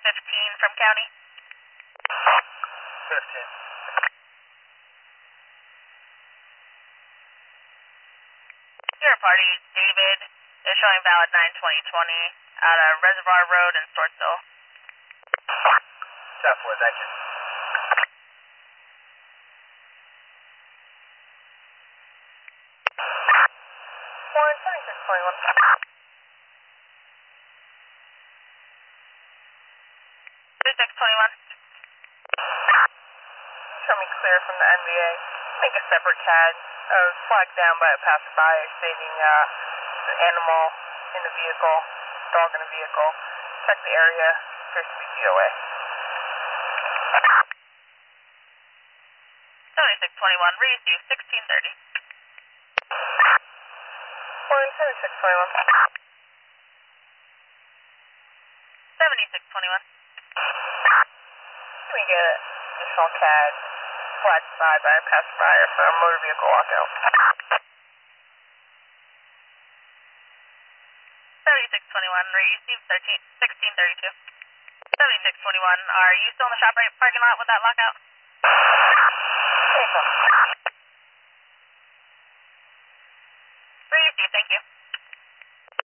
15 from county. 15. Your party, David, is showing valid 9/20/20 out of Reservoir Road in Stortsville. Southward, thank you. Warren 7621. 3621. Show me clear from the NBA. Make a separate CAD. I was flagged down by a passerby stating an animal in the vehicle, dog in the vehicle. Check the area. Appears to be DOA. 7621, receive 1630. Warren 7621. 7621. Can we get additional CAD flagged by a passerby for a motor vehicle walkout? 7621, receive 1632. 7621, are you still in the ShopRite parking lot with that lockout? April.